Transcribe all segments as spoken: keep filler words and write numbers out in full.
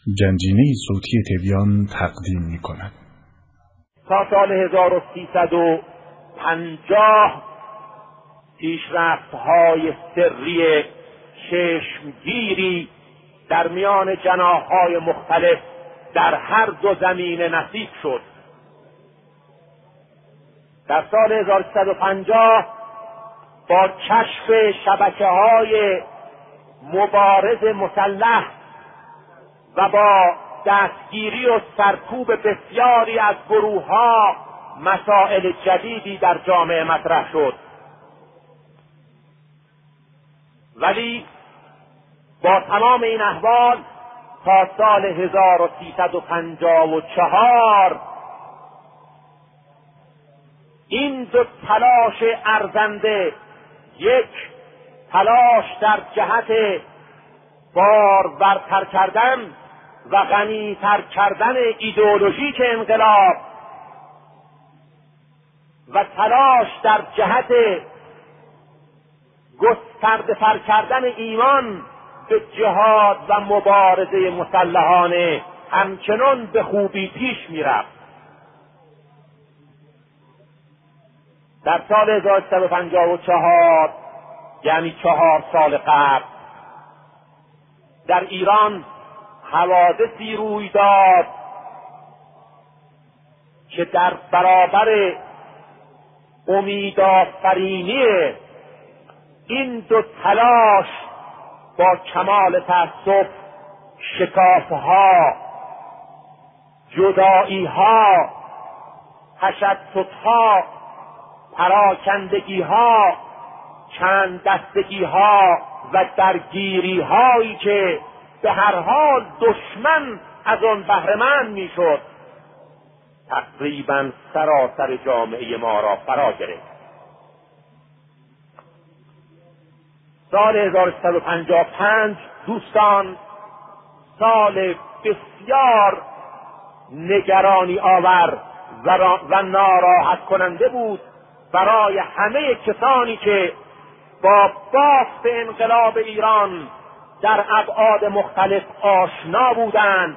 گنجینه صوتی تبیان تقدیم می کند. تا سال هزار و سیصد و پنجاه پیشرفت‌های سری چشمگیری در میان جناح‌های مختلف در هر دو زمینه نصیب شد. در سال هزار و سیصد و پنجاه با کشف شبکه‌های مبارز مسلح و با دستگیری و سرکوب بسیاری از گروه‌ها مسائل جدیدی در جامعه مطرح شد، ولی با تمام این احوال تا سال هزار و سیصد و پنجاه و چهار این دو تلاش ارزنده، یک تلاش در جهت بارورتر کردن و غنی‌تر کردن ایدئولوژیک انقلاب و تلاش در جهت گسترده‌تر کردن ایمان به جهاد و مبارزه مسلحانه همچنان به خوبی پیش می‌رفت. در سال هزار و سیصد و پنجاه و چهار، یعنی چهار سال قبل، در ایران حوادثی روی داد که در برابر امیدآفرینی این دو تلاش با کمال تأسف شکافها، جداییها، تشتتها، پراکندگیها، چند دستگیها و درگیریهایی که به هر حال دشمن از آن بهره‌مند میشد تقریبا سراسر جامعه ما را فرا گرفت. سال هزار و سیصد و پنجاه و پنج دوستان سال بسیار نگرانی آور و ناراحت کننده بود برای همه کسانی که با بافت انقلاب ایران در ابعاد مختلف آشنا بودند،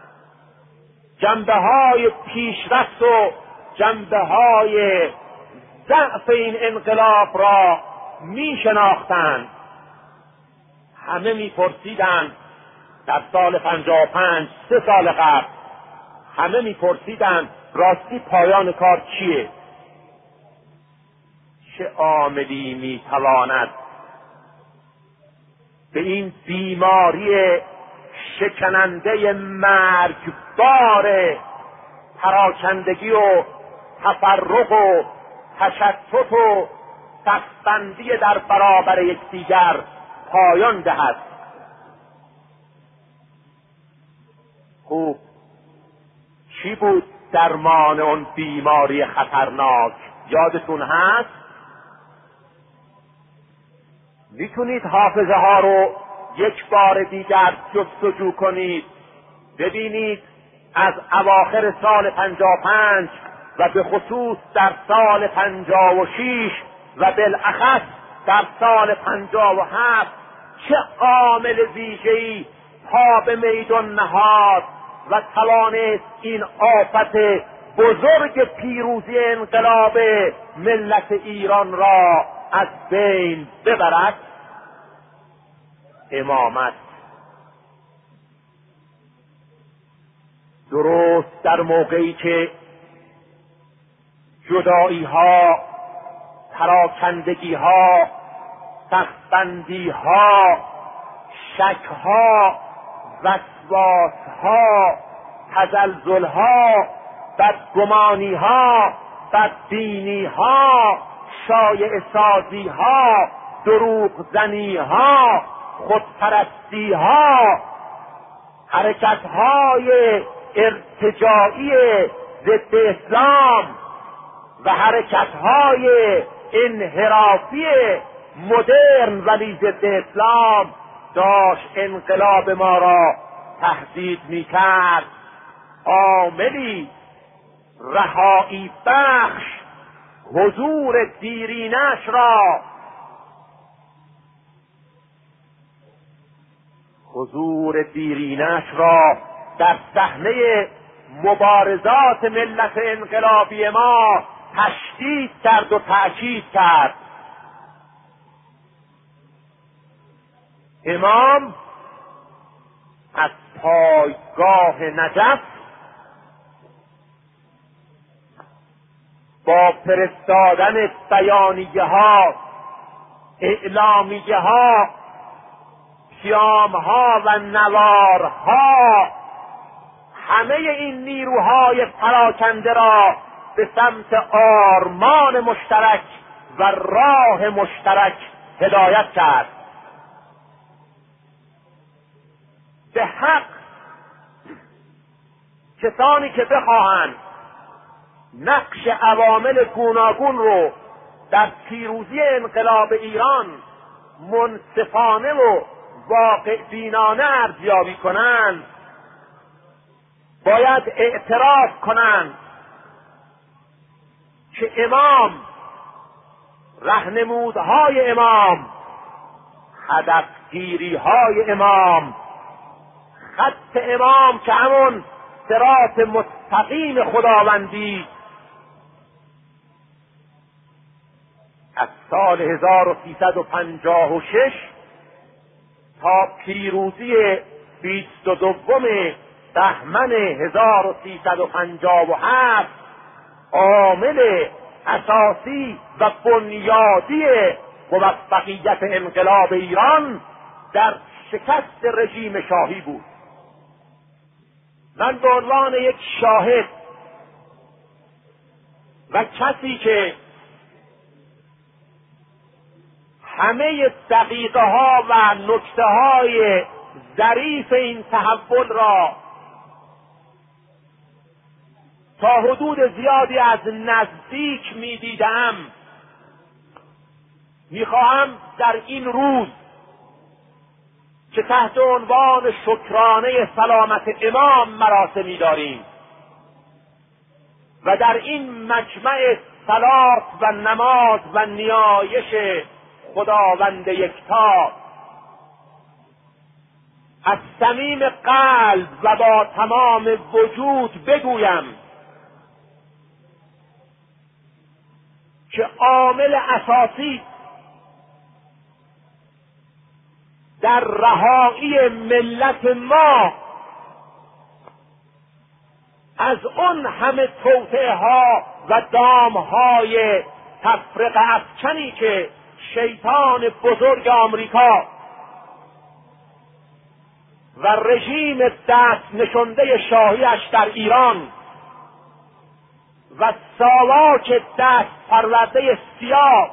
جنبه‌های پیشرفت و جنبه‌های ضعف این انقلاب را می شناختند. همه می پرسیدند در سال پنجاه و پنج، سه سال قبل، همه می پرسیدند راستی پایان کار چیه؟ چه عاملی می تواند به این بیماری شکننده مرگبار پراکندگی و تفرق و تشتت و صف‌بندی در برابر یکدیگر پایان دهد؟ خوب، چی بود درمان اون بیماری خطرناک؟ یادتون هست؟ میتونید حافظه ها رو یک بار دیگر جستجو کنید، ببینید از اواخر سال پنجاه و پنج و به خصوص در سال پنجاه و شش و بالاخص در سال پنجاه و هفت چه عامل ویژه‌ای پا به میدان نهاد و توانست این آفت بزرگ پیروزی انقلاب ملت ایران را از بین ببرد. امامت. درست در موقعی که جدایی ها، پراکندگی ها، سخت‌بندی ها، شک ها، وسواس ها، تزلزل ها، بدگمانی ها، بدبینی ها، شایعه سازی ها، دروغ زنی ها، خودپرستی ها، حرکت های ارتجاعی ضد اسلام و حرکت های انحرافی مدرن ولی ضد اسلام داشت انقلاب ما را تهدید می‌کرد. عاملی رهایی بخش حضور دیرینش را حضور دیرینش را در صحنه مبارزات ملت انقلابی ما تشدید کرد و تأکید کرد. امام از پایگاه نجف با فرستادن بیانیه ها، اعلامیه ها، پیام ها و نوارها همه این نیروهای پراکنده را به سمت آرمان مشترک و راه مشترک هدایت کرد. به حق کسانی که بخواهند نقش عوامل گوناگون رو در پیروزی انقلاب ایران منصفانه و واقع بینانه ارزیابی کنند، باید اعتراف کنند که امام، راهنمودهای امام، هدفگیری‌های امام، خط امام که همون صراط مستقیم خداوندی از سال هزار و سیصد و پنجاه و شش تا پیروزی بیست و دوم بهمن هزار و سیصد و پنجاه و هفت عامل اساسی و بنیادی موفقیت انقلاب ایران در شکست رژیم شاهی بود. من به عنوان یک شاهد و کسی که همه دقیقه ها و نکته های ظریف این تحول را تا حدود زیادی از نزدیک می دیدم، می خواهم در این روز که تحت عنوان شکرانه سلامت امام مراسمی داریم و در این مجمع صلات و نماز و نیایش خداوند یکتا از صمیم قلب و با تمام وجود بگویم که عامل اساسی در رهایی ملت ما از اون همه توطئه ها و دام های تفرقه افکنی که شیطان بزرگ آمریکا و رژیم دست نشنده شاهیش در ایران و ساواک دست پرورده سیاه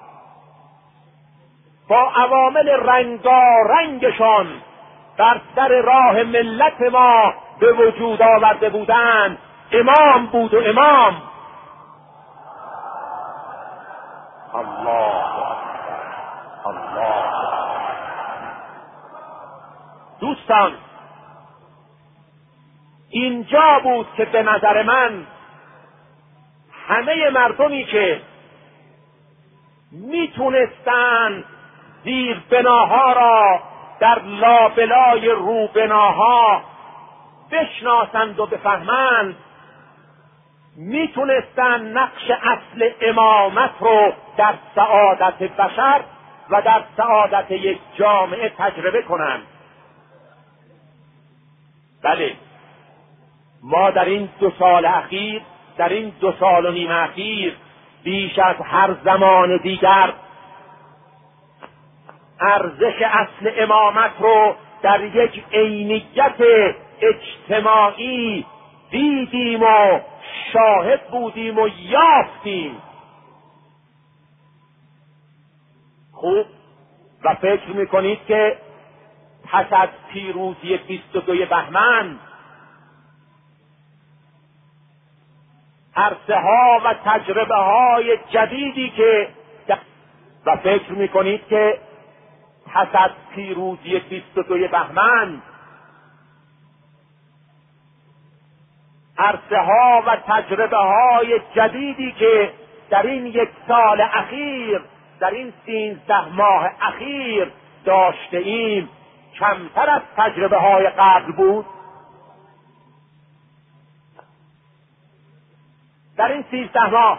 با عوامل رنگارنگشان در سر راه ملت ما به وجود آورده بودند امام بود و امام. الله الله. دوستان، اینجا بود که به نظر من همه مردمی که میتونستند زیر بناها را در لابلای رو بناها بشناسند و بفهمند، میتونستند نقش اصل امامت رو در سعادت بشر و در سعادت یک جامعه تجربه کنند. بله، ما در این دو سال اخیر، در این دو سال و نیم اخیر بیش از هر زمان دیگر ارزش اصل امامت رو در یک عینیت اجتماعی دیدیم و شاهد بودیم و یافتیم. خوب، و فکر میکنید که پس از پیروزی بیست و دوم بهمن عرصه ها و تجربه های جدیدی که و فکر میکنید که پس از پیروزی بیست و دوم بهمن عرصه ها و تجربه های جدیدی که در این یک سال اخیر، در این سینزده ماه اخیر داشته ایم کمتر از تجربه های قبل بود؟ در این سیزده ماه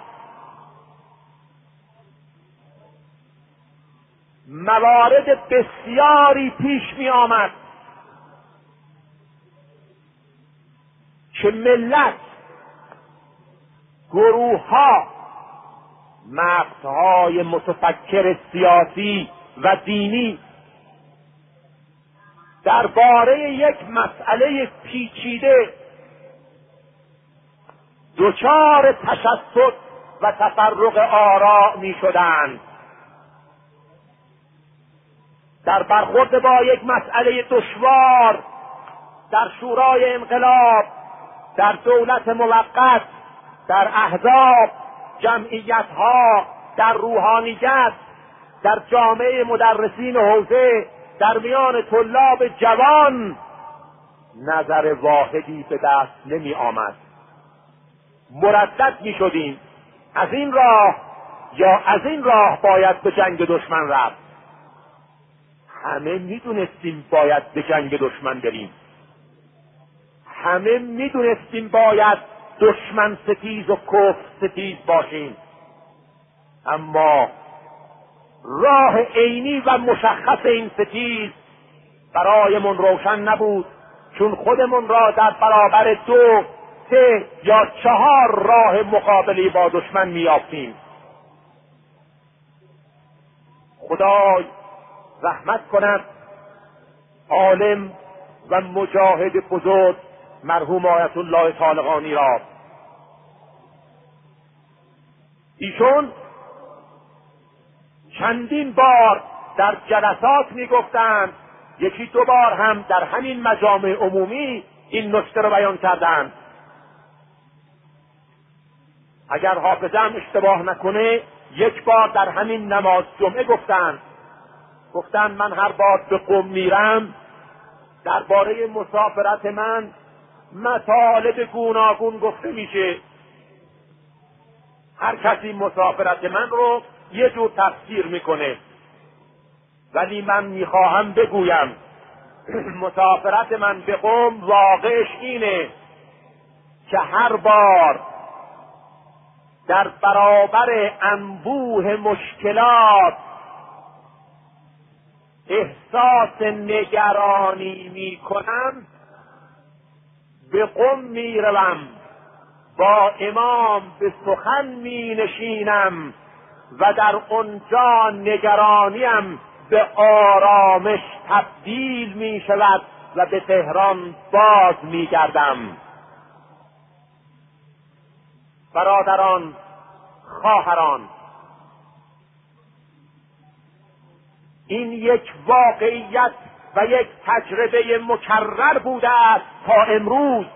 موارد بسیاری پیش می آمد که ملت، گروه ها، مغزهای متفکر سیاسی و دینی درباره یک مسئله پیچیده دچار تشتت و تفرق آراء می شدند. در برخورد با یک مسئله دشوار در شورای انقلاب، در دولت موقت، در احزاب، جمعیتها، در روحانیت، در جامعه مدرسین حوزه، در میان طلاب جوان، نظر واحدی به دست نمی آمد. مردد می شدیم از این راه یا از این راه باید به جنگ دشمن رفت. همه می دونستیم باید به جنگ دشمن بریم، همه می دونستیم باید دشمن ستیز و کفر ستیز باشیم، اما راه عینی و مشخص این ستیز برایمون روشن نبود، چون خودمون را در برابر دو، سه یا چهار راه مقابله با دشمن میافتیم. خدای رحمت کند عالم و مجاهد بزرگ مرحوم آیت الله طالقانی را. ایشون چندین بار در جلسات میگفتند، یکی دو بار هم در همین مجامع عمومی این نکته رو بیان کردند. اگر حافظم اشتباه نکنه یک بار در همین نماز جمعه گفتند گفتند من هر بار به قم میرم درباره مسافرت من مطالب گوناگون گفته میشه، هر کسی مسافرت من رو یه جور تفسیر میکنه، ولی من میخواهم بگویم مسافرت من به قم واقعش اینه که هر بار در برابر انبوه مشکلات احساس نگرانی میکنم به قم میروم، با امام به سخن مینشینم و در اونجا نگرانیم به آرامش تبدیل می شود و به تهران باز می گردم. برادران، خواهران، این یک واقعیت و یک تجربه مکرر بوده است تا امروز.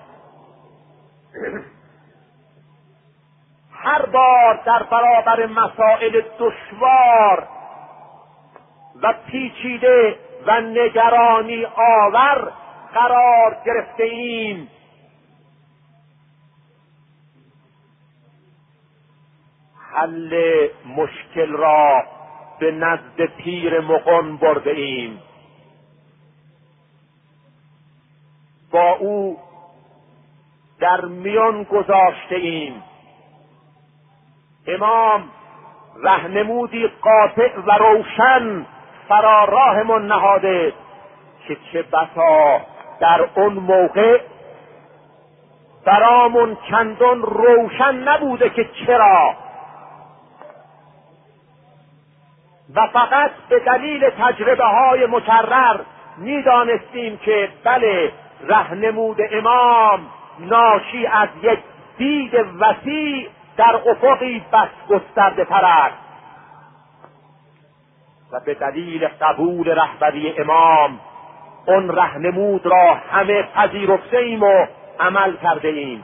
هر بار در برابر مسائل دشوار و پیچیده و نگرانی آور قرار گرفته ایم، حل مشکل را به نزد پیر مغان برده ایم، با او در میان گذاشته ایم. امام رهنمودی قاطع و روشن فرا راهمون نهاده که چه بسا در اون موقع برامون چندان روشن نبوده که چرا، و فقط به دلیل تجربه های مکرر میدانستیم که بله رهنمود امام ناشی از یک دید وسیع در افقی بس گسترده تر است و به دلیل قبول رهبری امام اون رهنمود را همه پذیرفته ایم و عمل کرده ایم.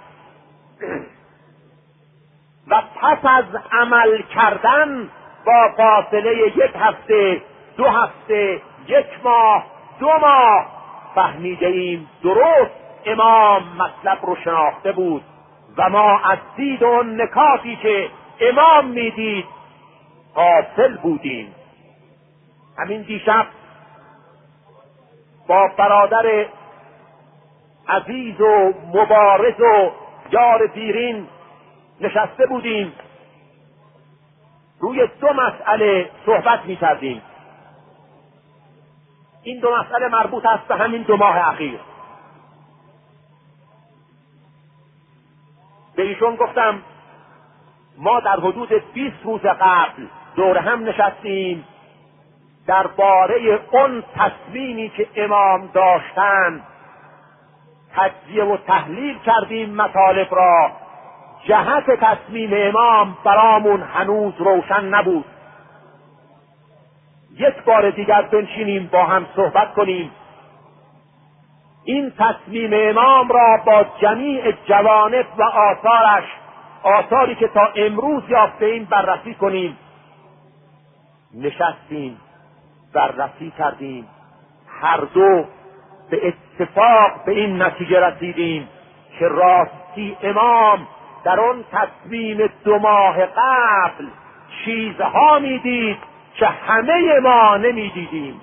و پس از عمل کردن با فاصله یک هفته، دو هفته، یک ماه، دو ماه فهمیده ایم درست امام مطلب رو شناخته بود و ما از دید اون نکاتی که امام میدید غافل بودیم. همین دیشب با برادر عزیز و مبارز و یار دیرین نشسته بودیم، روی دو مسئله صحبت می کردیم. این دو مسئله مربوط است به همین دو ماه اخیر. به ایشون گفتم ما در حدود بیست روز قبل دور هم نشستیم درباره اون تصمیمی که امام داشتند تجزیه و تحلیل کردیم مطالب را. جهت تصمیم امام برامون هنوز روشن نبود. یک بار دیگر بنشینیم با هم صحبت کنیم، این تصمیم امام را با جمیع جوانب و آثارش، آثاری که تا امروز یافته ایم، بررسی کنیم. نشستیم، بررسی کردیم، هر دو به اتفاق به این نتیجه رسیدیم که راستی امام در آن تصمیم دو ماه قبل چیزها میدید که همه ما نمیدیدیم.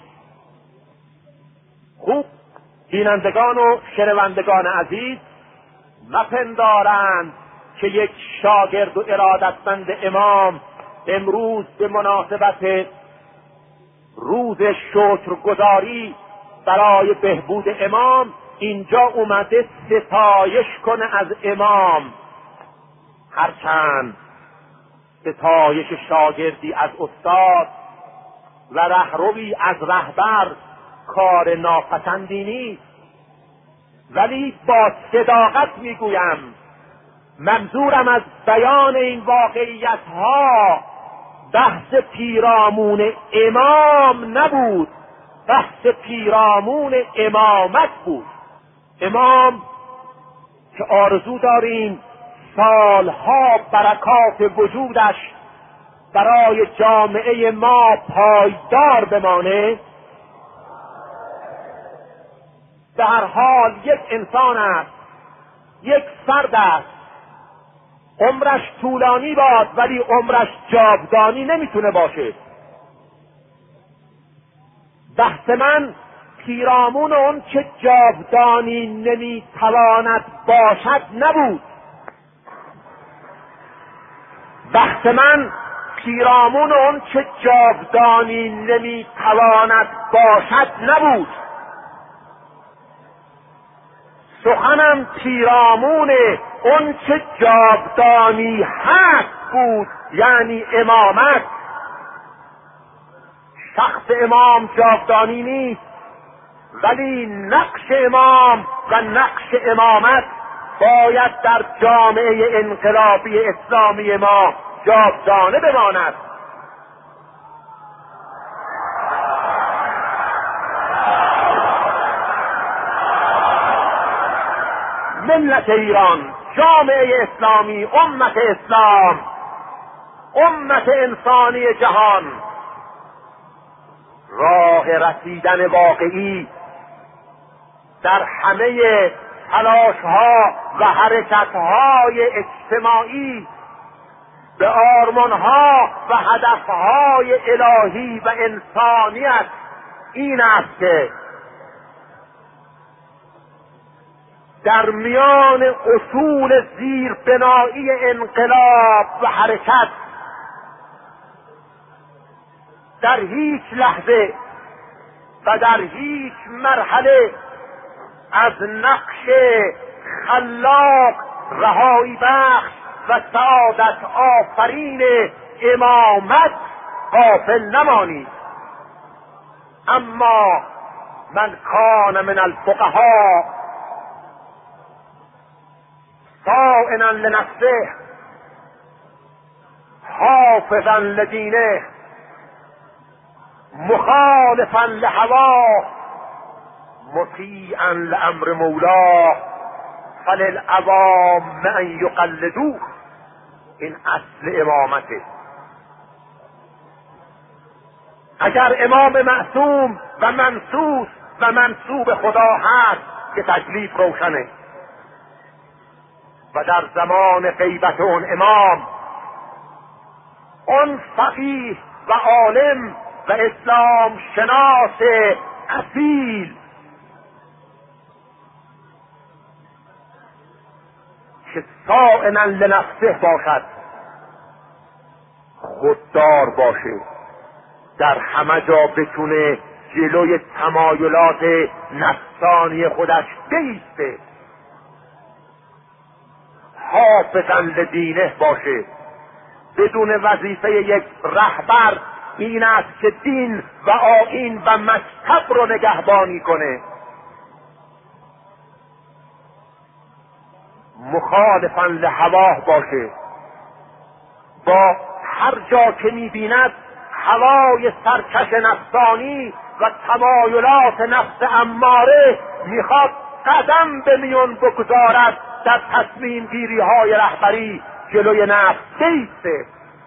خوب بینندگان و شنوندگان عزیز مپندارند که یک شاگرد و ارادتمند امام امروز به مناسبت روز شکرگزاری برای بهبود امام اینجا اومده ستایش کنه از امام، هرچند ستایش شاگردی از استاد و رهروی از رهبر کار ناپسندی نیست، ولی با صداقت میگویم منظورم از بیان این واقعیت ها بحث پیرامون امام نبود، بحث پیرامون امامت بود. امام که آرزو داریم سالها برکات وجودش برای جامعه ما پایدار بمانه، به هر حال یک انسان است، یک فرد است، عمرش طولانی باد ولی عمرش جاودانی نمیتونه باشه. بحث من پیرامون اون که جاودانی نمیتواند باشد نبود. بحث من پیرامون اون که جاودانی نمیتواند باشد نبود. سخنم پیرامون اون که جاودانی هست بود، یعنی امامت. شخص امام جاودانی نیست، ولی نقش امام و نقش امامت باید در جامعه انقلابی اسلامی ما جاودانه بماند. ملت ایران، جامعه اسلامی، امت اسلام، امت انسانی جهان، راه رسیدن واقعی در همه تلاش‌ها و حرکت‌های اجتماعی به آرمان‌ها و هدف‌های الهی و انسانیت این است که در میان اصول زیربنایی انقلاب و حرکت در هیچ لحظه و در هیچ مرحله از نقش خلاق، رهایی بخش و سعادت آفرین امامت غافل نمانید. اما من کان من الفقهاء صائنا لنفسه حافظا لدینه مخالفا لهواه مطیعا لامر مولاه فللعوام ان یقلدوه. این اصل امامته. اگر امام معصوم و منصوص و منصوب خدا هست که تکلیف روشنه، و در زمان غیبت اون امام اون فقیه و عالم و اسلام شناس اصیل که صائنا لنفسه باشد، خوددار باشه، در همه جا بتونه جلوی تمایلات نفسانی خودش بایسته، حافظا لدینه باشه. بدون وظیفه یک رهبر این است که دین و آیین و مکتب رو نگهبانی کنه. مخالفا لهواه باشه، با هر جا که می‌بیند هوای سرکش نفسانی و تمایلات نفس اماره میخواد قدم به میون بگذارد در تصمیم گیری های رهبری جلوی نفس بایسته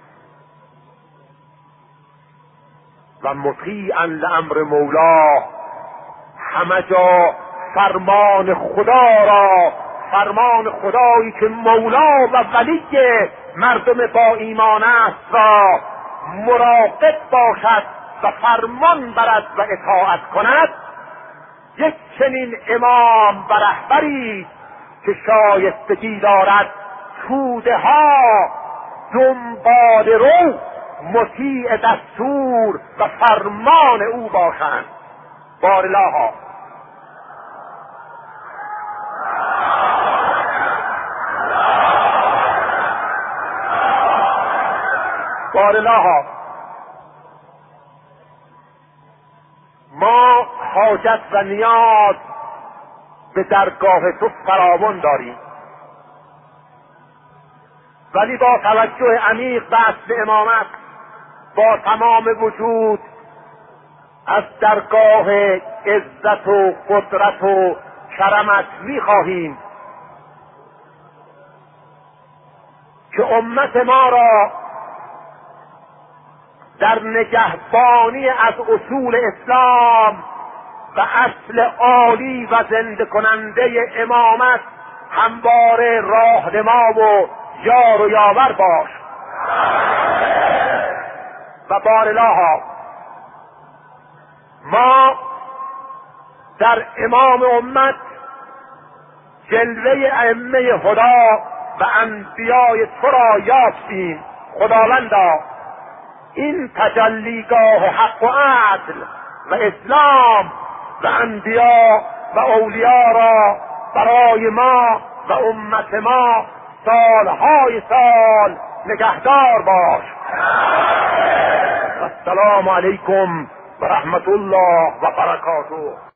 و مطیعا لامر مولا، همه جا فرمان خدا را، فرمان خدایی که مولا و ولی مردم با ایمان است را مراقب باشد و فرمان برد و اطاعت کند. یک چنین امام و رهبری که شایستگی دارد توده ها دنبال رو مطیع دستور و فرمان او باشند. بارالله بارالله ما حاجت و نیاز به درگاه تو فراوان داریم، ولی با توجه عمیق به اصل امامت با تمام وجود از درگاه عزت و قدرت و کرمت می‌خواهیم که امت ما را در نگهبانی از اصول اسلام و اصل عالی و زنده کننده امامت همواره راهنما و یار و یاور باش. و بارالله ما در امام امت جلوه ائمه هدی و انبیای تو را یافتیم. خداوندا این تجلیگاه حق و عدل و اسلام و انبیا و اولیاء را برای ما و امت ما سالهای سال نگهدار باش. السلام علیکم و رحمت الله و برکاته.